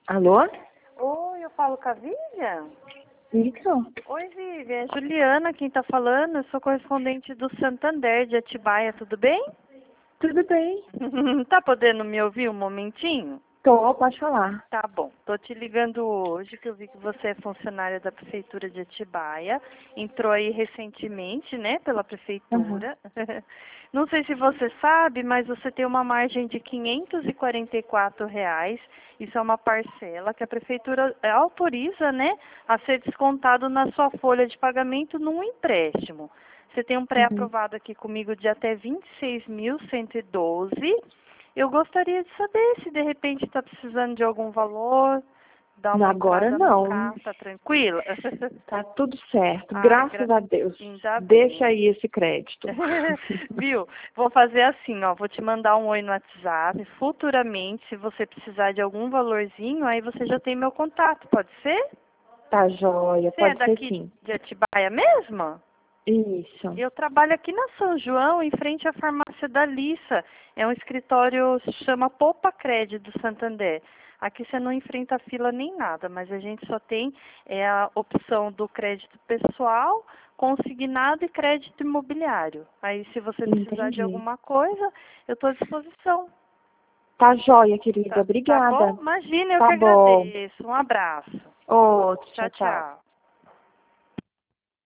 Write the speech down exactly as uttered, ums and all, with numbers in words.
Alô? Oi, eu falo com a Vivian? Isso. Oi, Vivian. É Juliana quem tá falando. Eu sou correspondente do Santander de Atibaia, tudo bem? Tudo bem. Tá podendo me ouvir um momentinho? Tô, pode falar. Tá bom. Tô te ligando hoje que eu vi que você é funcionária da Prefeitura de Atibaia. Entrou aí recentemente, né, pela Aham. Prefeitura. Não sei se você sabe, mas você tem uma margem de quinhentos e quarenta e quatro reais. Isso é uma parcela que a Prefeitura eh, autoriza, né, a ser descontado na sua folha de pagamento num empréstimo. Você tem um Uhum. pré-aprovado aqui comigo de até vinte e seis mil cento e doze. Eu gostaria de saber se de repente está precisando de algum valor, dar Não, uma agora entrada no não. carro, tá tranquila? Tá tudo certo. Ai, Graças gra... a Deus. ainda Deixa bem. aí esse crédito. Viu? Vou fazer assim, ó, vou te mandar um oi no WhatsApp. Futuramente, se você precisar de algum valorzinho, aí você já tem meu contato, pode ser? Tá joia, Você é pode ser daqui sim. de Atibaia mesmo? Isso. Eu trabalho aqui na São João, em frente à farmácia da Lissa. É um escritório, se chama Poupa Crédito do Santander. Aqui você não enfrenta fila nem nada, mas a gente só tem é, a opção do crédito pessoal, consignado e crédito imobiliário. Aí, se você precisar de Entendi. alguma coisa, eu estou à disposição. Tá joia, querida. Tá, tá bom? Obrigada. Imagina, eu Tá que bom. agradeço. Um abraço. Outro, Tchau, tchau, tchau. tchau.